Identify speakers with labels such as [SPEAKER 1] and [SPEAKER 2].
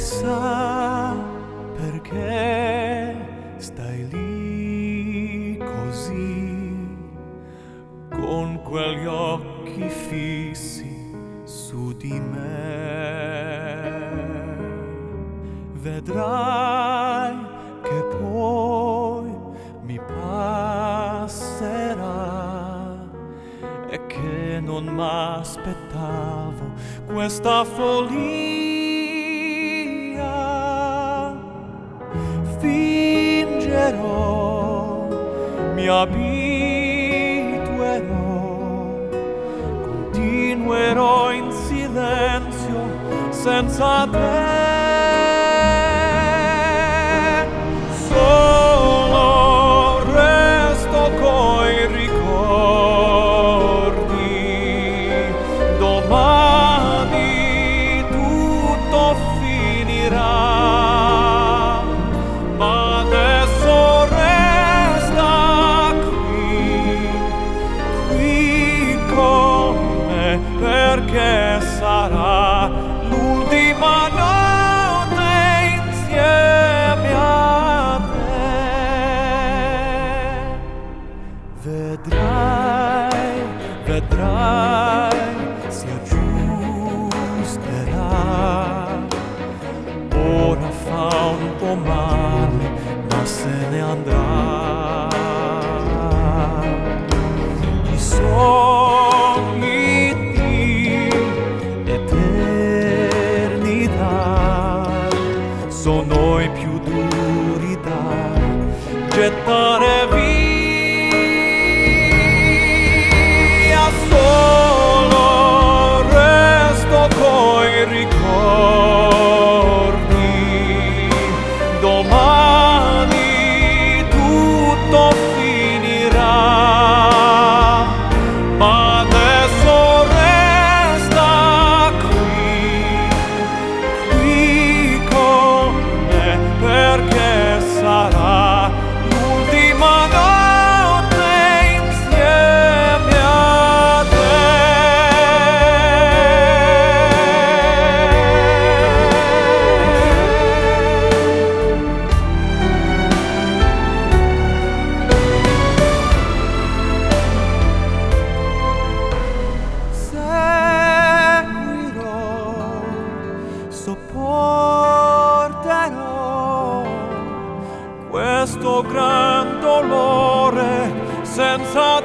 [SPEAKER 1] Chissà perché stai lì così, con quegli occhi fissi su di me. Vedrai che poi mi passerà e che non m'aspettavo questa follia. Fingerò, mi abituerò, continuerò in silenzio senza te. Solo resto coi ricordi, domani tutto finirà. Perché sarà l'ultima notte insieme a te. Vedrai, vedrai, si aggiusterà. Ora fa un po' male, ma se ne andrà. I sogni sono i più duri da gettare via. Solo resto coi ricordi, domani tutto finirà, ma adesso resta qui con me, perché sarà l'ultima notte insieme a te. Seguirò, sopporterò questo gran dolore senza